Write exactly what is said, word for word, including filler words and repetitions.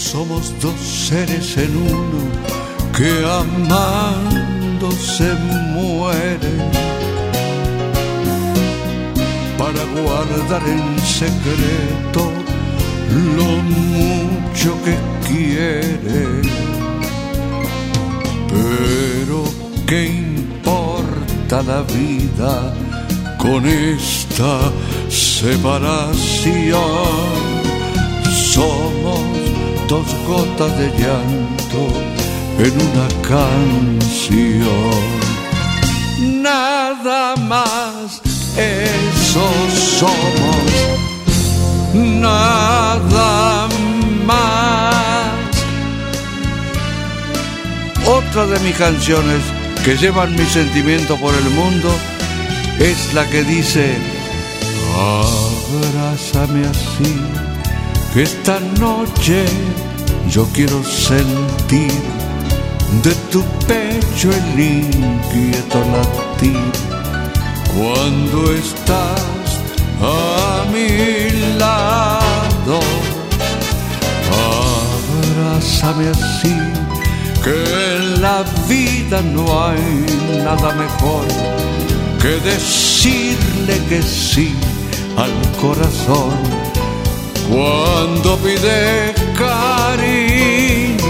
Somos dos seres en uno que amando se mueren para guardar en secreto lo mucho que quieren. Pero ¿qué importa la vida con esta separación? Somos dos gotas de llanto en una canción. Nada más, eso somos. Nada más. Otra de mis canciones que llevan mi sentimiento por el mundo es la que dice: abrázame así, que esta noche yo quiero sentir de tu pecho el inquieto latir. Cuando estás a mi lado, abrázame así, que en la vida no hay nada mejor que decirle que sí al corazón. Cuando pide cariño,